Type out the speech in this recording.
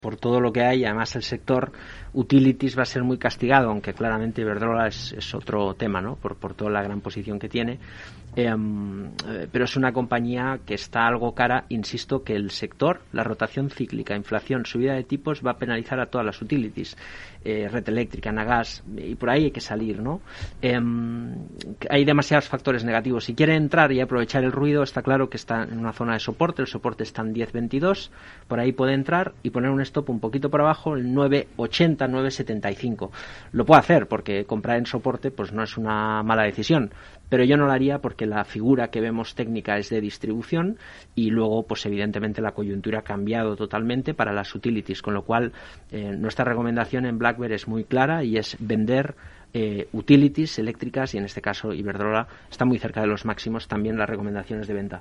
por todo lo que hay. Además, el sector utilities va a ser muy castigado, aunque claramente Iberdrola es otro tema, ¿no? Por toda la gran posición que tiene. Pero es una compañía que está algo cara. Insisto que el sector, la rotación cíclica, inflación, subida de tipos, va a penalizar a todas las utilities, red eléctrica, Nagas, y por ahí hay que salir, ¿no? Hay demasiados factores negativos. Si quiere entrar y aprovechar el ruido, está claro que está en una zona de soporte. El soporte está en 10.22, por ahí puede entrar y poner un stop un poquito por abajo, el 9.80, 9.75. Lo puede hacer porque comprar en soporte pues no es una mala decisión, pero yo no lo haría porque la figura que vemos técnica es de distribución y luego pues evidentemente la coyuntura ha cambiado totalmente para las utilities, con lo cual nuestra recomendación en Black Bear es muy clara y es vender utilities eléctricas, y en este caso Iberdrola está muy cerca de los máximos. También las recomendaciones de venta.